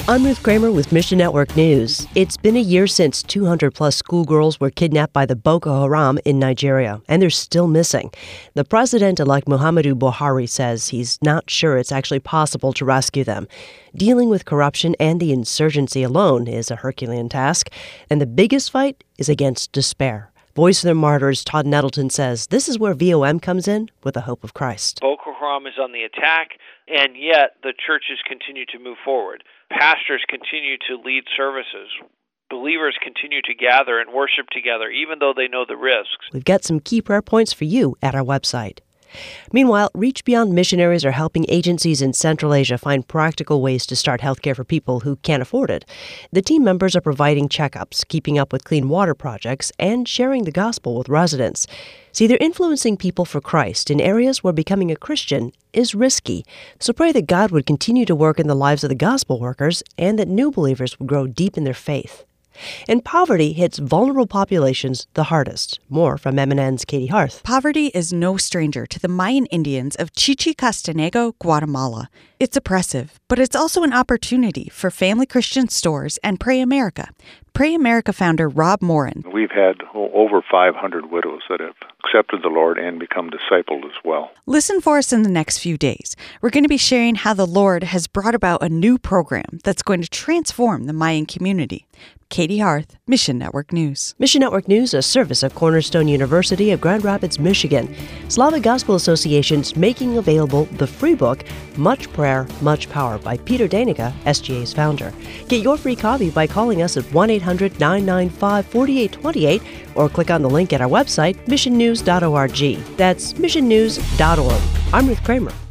I'm Ruth Kramer with Mission Network News. It's been a year since 200-plus schoolgirls were kidnapped by the Boko Haram in Nigeria, and they're still missing. The president-elect Muhammadu Buhari says he's not sure it's actually possible to rescue them. Dealing with corruption and the insurgency alone is a Herculean task, and the biggest fight is against despair. Voice of the Martyrs Todd Nettleton says this is where VOM comes in with the hope of Christ. Boko Haram is on the attack, and yet the churches continue to move forward. Pastors continue to lead services. Believers continue to gather and worship together, even though they know the risks. We've got some key prayer points for you at our website. Meanwhile, Reach Beyond missionaries are helping agencies in Central Asia find practical ways to start health care for people who can't afford it. The team members are providing checkups, keeping up with clean water projects, and sharing the gospel with residents. See, they're influencing people for Christ in areas where becoming a Christian is risky. So pray that God would continue to work in the lives of the gospel workers and that new believers would grow deep in their faith. And poverty hits vulnerable populations the hardest. More from MNN's Katie Harth. Poverty is no stranger to the Mayan Indians of Chichicastenango, Guatemala. It's oppressive, but it's also an opportunity for Family Christian Stores and Pray America. Pray America founder Rob Morin. We've had over 500 widows that have accepted the Lord and become discipled as well. Listen for us in the next few days. We're going to be sharing how the Lord has brought about a new program that's going to transform the Mayan community. Katie Harth, Mission Network News. Mission Network News, a service of Cornerstone University of Grand Rapids, Michigan. Slavic Gospel Association's making available the free book, Much Prayer, Much Power by Peter Danica, SGA's founder. Get your free copy by calling us at 1-800-995-4828 or click on the link at our website, missionnews.org. That's missionnews.org. I'm Ruth Kramer.